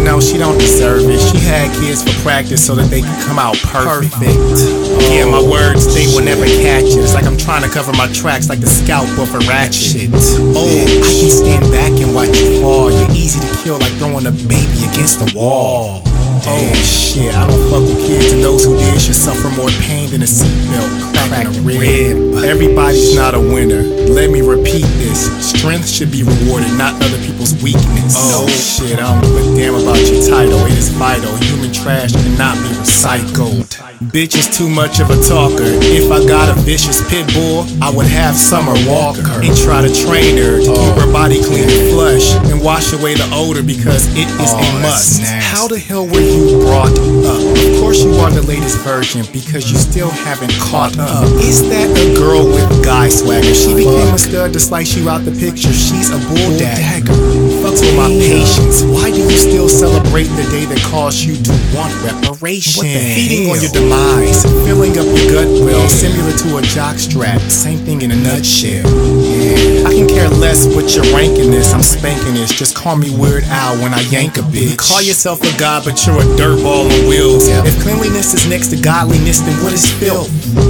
No, she don't deserve it. She had kids for practice so that they could come out perfect. Yeah, my words, they will never catch it. It's like I'm trying to cover my tracks like the scalp of a ratchet. Oh, I can stand back and watch you fall. You're easy to kill like throwing a baby against the wall. Oh shit, I don't fuck with kids, and those who did should suffer more pain than a seatbelt cracking a rib. Everybody's not a winner. Let me repeat this. Strength should be rewarded, not other people's weakness. Oh shit, I don't give a damn about your title. It is vital. Human trash cannot be recycled. Bitch is too much of a talker. If I got a vicious pit bull, I would have Summer Walker and try to train her to keep her body clean and flush and wash away the odor because it is a must. How the hell were you brought up? Of course you are the latest version because you still haven't caught up. Is that a girl with guy swagger? She became a stud to slice you out the picture. She's a bull dagger. Fucks with my patience. Why do you still celebrate the day that caused you to want reparation? Feeding on your demise, filling up your gut well, similar to a jock strap. Same thing in a nutshell. Yeah. I can care less what your ranking is. I'm spanking this. Just call me Weird Al when I yank a bitch. You call yourself a god, but you're a dirtball on wheels. If cleanliness is next to godliness, then what is filth?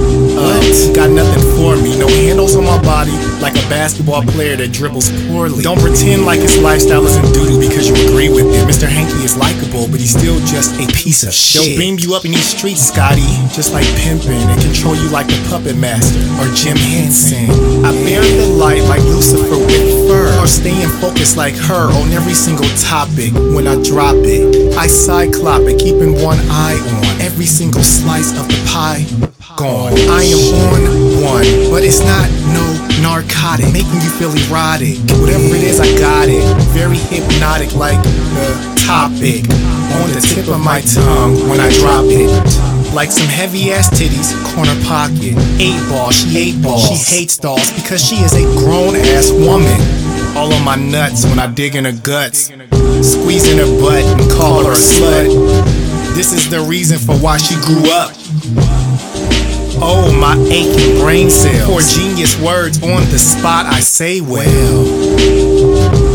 Got nothing for me. No handles on my body, like a basketball player that dribbles poorly. Don't pretend like his lifestyle isn't doodle because you agree with it. Mr. Hanky is likable, but he's still just a piece of shit. They'll beam you up in these streets, Scotty, just like pimping, and control you like the puppet master or Jim Henson. I bear the light like Lucifer with fur, or staying focused like her on every single topic. When I drop it, I cyclop it, keeping one eye on every single slice of the pie. Gone. I am on one, but it's not no narcotic, making you feel erotic. Whatever it is, I got it. Very hypnotic, like the topic on the tip of my tongue when I drop it. Like some heavy ass titties, corner pocket. 8-ball, she 8-ball. She hates dolls because she is a grown ass woman. All on my nuts when I dig in her guts, squeezing her butt and call her a slut. This is the reason for why she grew up. Oh, my aching brain cells. For genius words on the spot, I say well.